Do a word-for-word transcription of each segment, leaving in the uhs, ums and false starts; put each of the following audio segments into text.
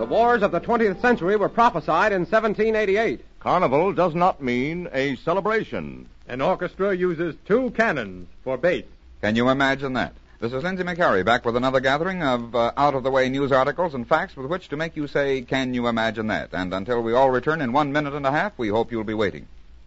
The wars of the twentieth century were prophesied in seventeen eighty-eight. Carnival does not mean a celebration. An orchestra uses two cannons for bass. Can you imagine that? This is Lindsay McCarry back with another gathering of uh, out-of-the-way news articles and facts with which to make you say, can you imagine that? And until we all return in one minute and a half, we hope you'll be waiting.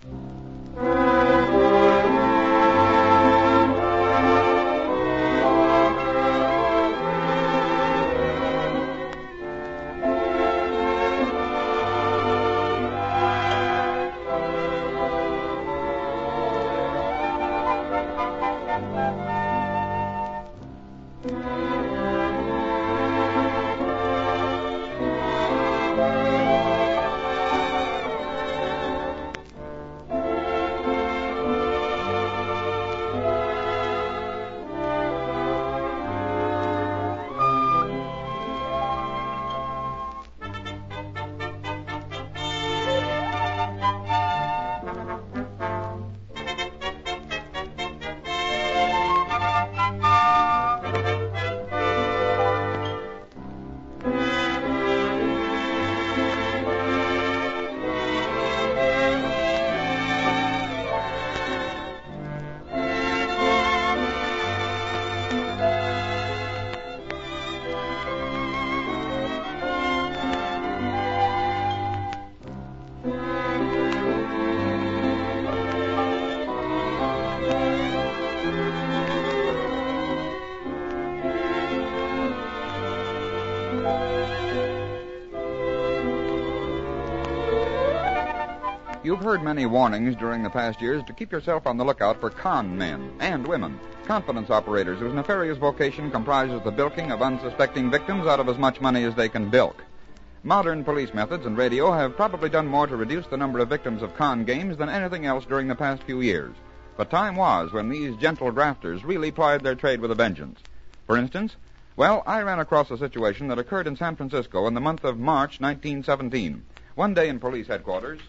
You've heard many warnings during the past years to keep yourself on the lookout for con men and women, confidence operators whose nefarious vocation comprises the bilking of unsuspecting victims out of as much money as they can bilk. Modern police methods and radio have probably done more to reduce the number of victims of con games than anything else during the past few years. But time was when these gentle grafters really plied their trade with a vengeance. For instance, well, I ran across a situation that occurred in San Francisco in the month of March nineteen seventeen. One day in police headquarters...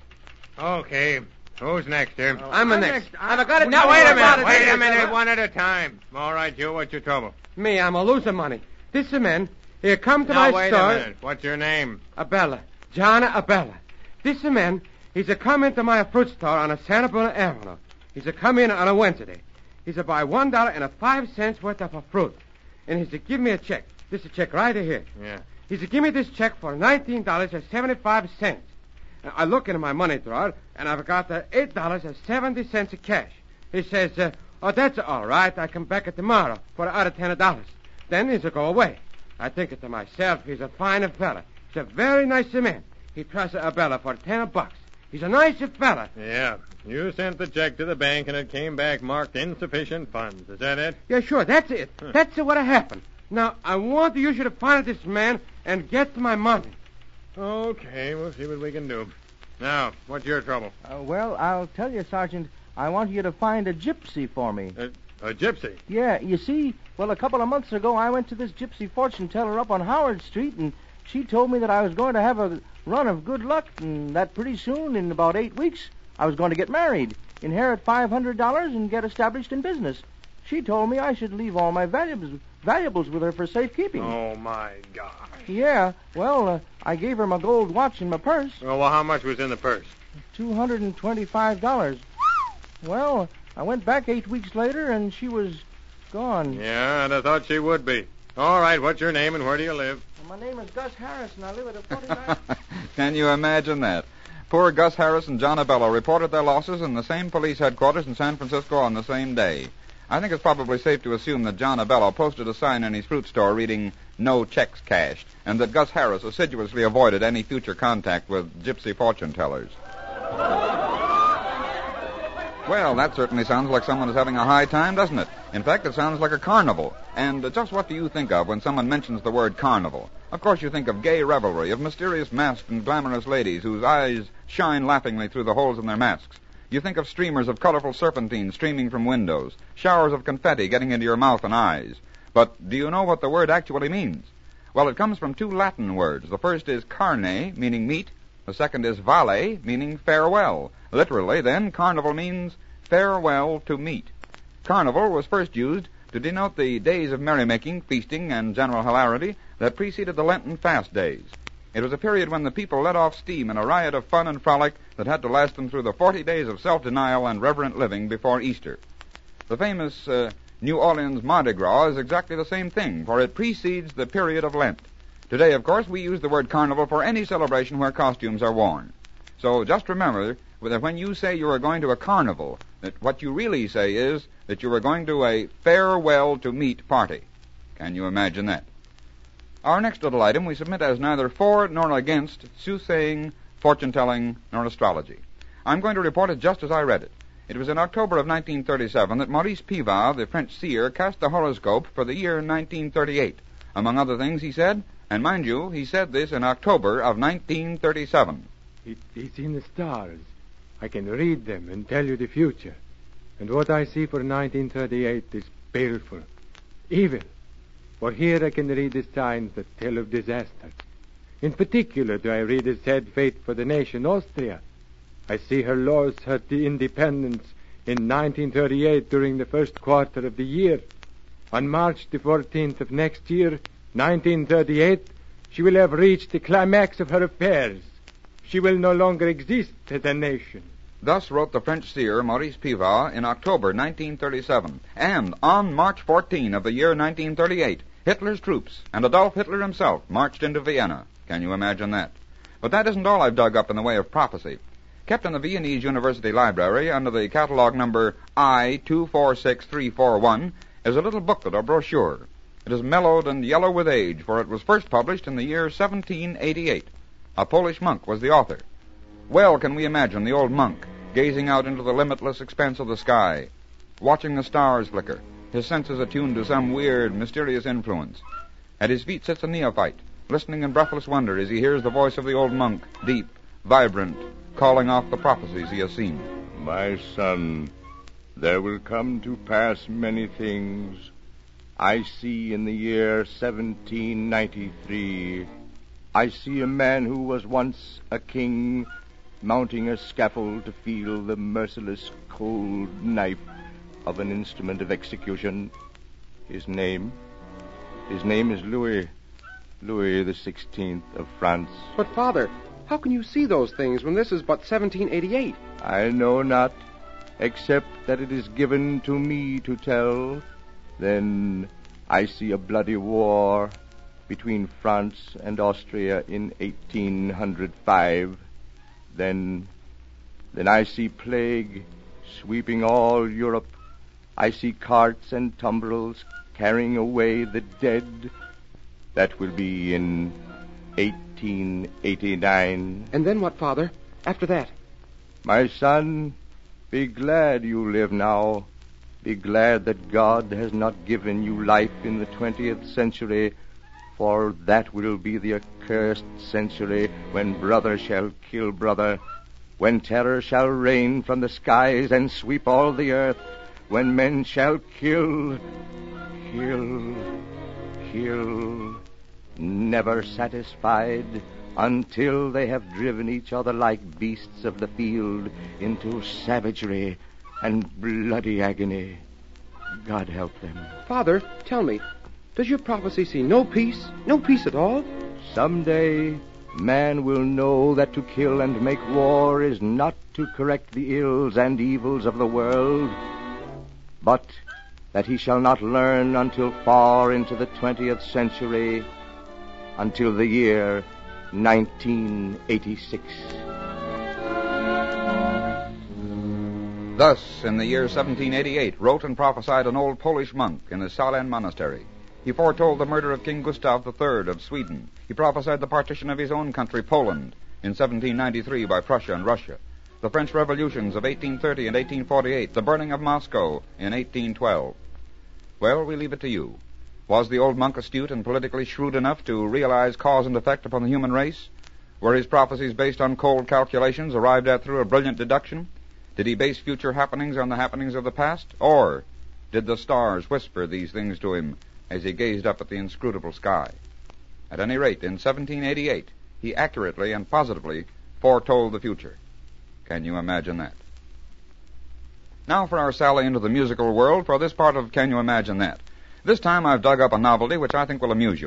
Okay. Who's next here? Oh, I'm the next. next. I've got it. Now, wait a minute. Wait a minute. One at a time. All right, you. What's your trouble? Me, I'm a loser money. This man, he come to now, my wait store. Wait a minute. What's your name? Abella. John Abella. This man, he's a come into my fruit store on a Santa Barbara Avenue. He's a come in on a Wednesday. He's a buy one dollar and a five cents worth of a fruit. And he's a give me a check. This is a check right here. Yeah. He's a give me this check for nineteen dollars and seventy-five cents. I look into my money drawer, and I've got the eight dollars and seventy cents of cash. He says, uh, oh, that's all right. I come back tomorrow for the other ten dollars. Then he's a go away. I think it to myself, he's a fine fella. He's a very nice man. He trusts Abella for ten bucks. He's a nice fella. Yeah. You sent the check to the bank, and it came back marked insufficient funds. Is that it? Yeah, sure. That's it. Huh. That's what happened. Now, I want you to find this man and get my money. Okay, we'll see what we can do. Now, what's your trouble? Uh, well, I'll tell you, Sergeant, I want you to find a gypsy for me. A, a gypsy? Yeah, you see, well, a couple of months ago, I went to this gypsy fortune teller up on Howard Street, and she told me that I was going to have a run of good luck, and that pretty soon, in about eight weeks, I was going to get married, inherit five hundred dollars, and get established in business. She told me I should leave all my valuables valuables with her for safekeeping. Oh, my gosh. Yeah, well, uh, I gave her my gold watch and my purse. Oh, well, how much was in the purse? two hundred twenty-five dollars. Well, I went back eight weeks later, and she was gone. Yeah, and I thought she would be. All right, what's your name and where do you live? Well, my name is Gus Harris, and I live at a forty-nine... Can you imagine that? Poor Gus Harris and John Abella reported their losses in the same police headquarters in San Francisco on the same day. I think it's probably safe to assume that John Abella posted a sign in his fruit store reading, "No checks cashed," and that Gus Harris assiduously avoided any future contact with gypsy fortune tellers. Well, that certainly sounds like someone is having a high time, doesn't it? In fact, it sounds like a carnival. And just what do you think of when someone mentions the word carnival? Of course, you think of gay revelry, of mysterious masked and glamorous ladies whose eyes shine laughingly through the holes in their masks. You think of streamers of colorful serpentine streaming from windows, showers of confetti getting into your mouth and eyes. But do you know what the word actually means? Well, it comes from two Latin words. The first is carne, meaning meat. The second is vale, meaning farewell. Literally, then, carnival means farewell to meat. Carnival was first used to denote the days of merrymaking, feasting, and general hilarity that preceded the Lenten fast days. It was a period when the people let off steam in a riot of fun and frolic that had to last them through the forty days of self-denial and reverent living before Easter. The famous uh, New Orleans Mardi Gras is exactly the same thing, for it precedes the period of Lent. Today, of course, we use the word carnival for any celebration where costumes are worn. So just remember that when you say you are going to a carnival, that what you really say is that you are going to a farewell-to-meet party. Can you imagine that? Our next little item we submit as neither for nor against soothsaying, fortune-telling, nor astrology. I'm going to report it just as I read it. It was in October of nineteen thirty-seven that Maurice Pivard, the French seer, cast the horoscope for the year nineteen thirty-eight. Among other things, he said, and mind you, he said this in October of nineteen thirty-seven. It is in the stars. I can read them and tell you the future. And what I see for nineteen thirty-eight is baleful, evil. For here I can read the signs that tell of disaster. In particular do I read the sad fate for the nation Austria. I see her loss her independence in nineteen thirty-eight during the first quarter of the year. On March the fourteenth of next year, nineteen thirty-eight, she will have reached the climax of her affairs. She will no longer exist as a nation. Thus wrote the French seer Maurice Pivard in October nineteen thirty-seven. And on March fourteenth of the year nineteen thirty-eight, Hitler's troops and Adolf Hitler himself marched into Vienna. Can you imagine that? But that isn't all I've dug up in the way of prophecy. Kept in the Viennese University Library under the catalog number I two four six three four one is a little booklet or brochure. It is mellowed and yellow with age, for it was first published in the year seventeen eighty-eight. A Polish monk was the author. Well can we imagine the old monk gazing out into the limitless expanse of the sky, watching the stars flicker, his senses attuned to some weird, mysterious influence. At his feet sits a neophyte, listening in breathless wonder as he hears the voice of the old monk, deep, vibrant, calling off the prophecies he has seen. My son, there will come to pass many things. I see in the year seventeen ninety-three, I see a man who was once a king mounting a scaffold to feel the merciless cold knife of an instrument of execution. His name, his name is Louis, Louis the Sixteenth of France. But, Father, how can you see those things when this is but seventeen eighty-eight? I know not, except that it is given to me to tell. Then I see a bloody war between France and Austria in eighteen oh five. Then, then I see plague sweeping all Europe. I see carts and tumbrils carrying away the dead. That will be in eighteen eighty-nine. And then what, Father, after that? My son, be glad you live now. Be glad that God has not given you life in the twentieth century, for that will be the accursed century when brother shall kill brother, when terror shall reign from the skies and sweep all the earth, when men shall kill, kill, kill, never satisfied, until they have driven each other like beasts of the field into savagery and bloody agony. God help them. Father, tell me, does your prophecy see no peace, no peace at all? Someday, man will know that to kill and make war is not to correct the ills and evils of the world, but that he shall not learn until far into the twentieth century, until the year nineteen eighty-six. Thus, in the year seventeen eighty-eight, wrote and prophesied an old Polish monk in his Salem monastery. He foretold the murder of King Gustav the Third of Sweden. He prophesied the partition of his own country, Poland, in seventeen ninety-three by Prussia and Russia, the French revolutions of eighteen thirty and eighteen forty-eight, the burning of Moscow in eighteen twelve. Well, we leave it to you. Was the old monk astute and politically shrewd enough to realize cause and effect upon the human race? Were his prophecies based on cold calculations arrived at through a brilliant deduction? Did he base future happenings on the happenings of the past? Or did the stars whisper these things to him as he gazed up at the inscrutable sky? At any rate, in seventeen eighty-eight, he accurately and positively foretold the future. Can you imagine that? Now for our sally into the musical world for this part of Can You Imagine That? This time I've dug up a novelty which I think will amuse you.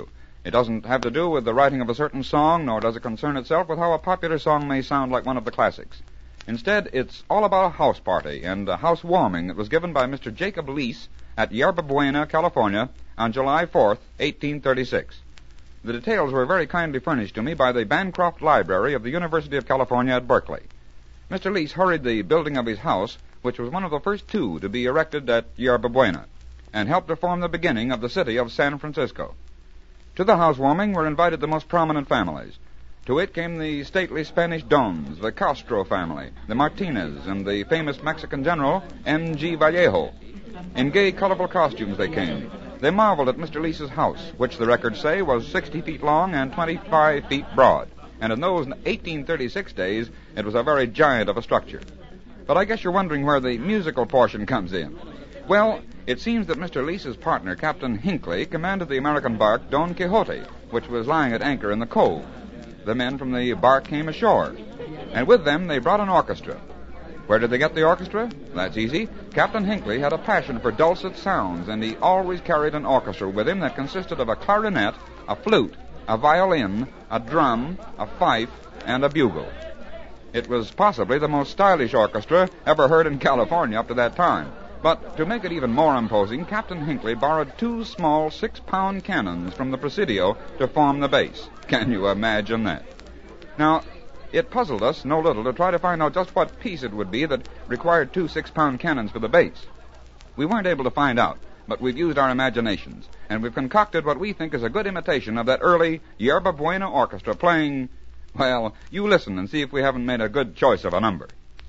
It doesn't have to do with the writing of a certain song, nor does it concern itself with how a popular song may sound like one of the classics. Instead, it's all about a house party and a housewarming that was given by Mister Jacob Leese at Yerba Buena, California, on July fourth, eighteen thirty-six. The details were very kindly furnished to me by the Bancroft Library of the University of California at Berkeley. Mister Leese hurried the building of his house, which was one of the first two to be erected at Yerba Buena, and helped to form the beginning of the city of San Francisco. To the housewarming were invited the most prominent families. To it came the stately Spanish Dons, the Castro family, the Martinez, and the famous Mexican general, M G Vallejo. In gay, colorful costumes they came. They marveled at Mister Leese's house, which the records say was sixty feet long and twenty-five feet broad. And in those eighteen thirty-six days, it was a very giant of a structure. But I guess you're wondering where the musical portion comes in. Well, it seems that Mister Leese's partner, Captain Hinckley, commanded the American bark Don Quixote, which was lying at anchor in the cove. The men from the bark came ashore, and with them they brought an orchestra. Where did they get the orchestra? That's easy. Captain Hinckley had a passion for dulcet sounds, and he always carried an orchestra with him that consisted of a clarinet, a flute, a violin, a drum, a fife, and a bugle. It was possibly the most stylish orchestra ever heard in California up to that time. But to make it even more imposing, Captain Hinckley borrowed two small six-pound cannons from the Presidio to form the bass. Can you imagine that? Now, it puzzled us no little to try to find out just what piece it would be that required two six-pound cannons for the bass. We weren't able to find out, but we've used our imaginations, and we've concocted what we think is a good imitation of that early Yerba Buena orchestra playing, well, you listen and see if we haven't made a good choice of a number.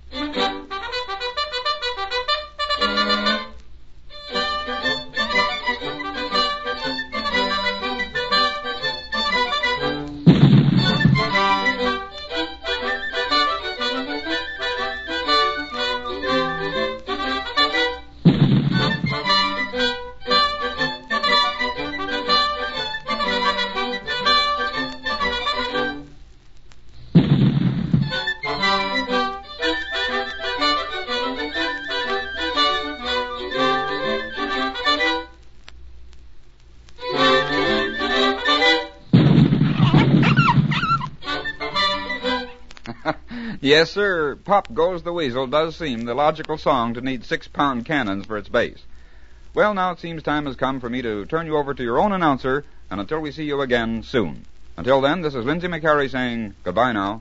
Yes, sir, Pop Goes the Weasel does seem the logical song to need six-pound cannons for its bass. Well, now it seems time has come for me to turn you over to your own announcer, and until we see you again soon. Until then, this is Lindsay McCary saying goodbye now.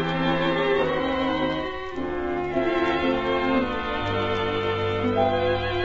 Thank you.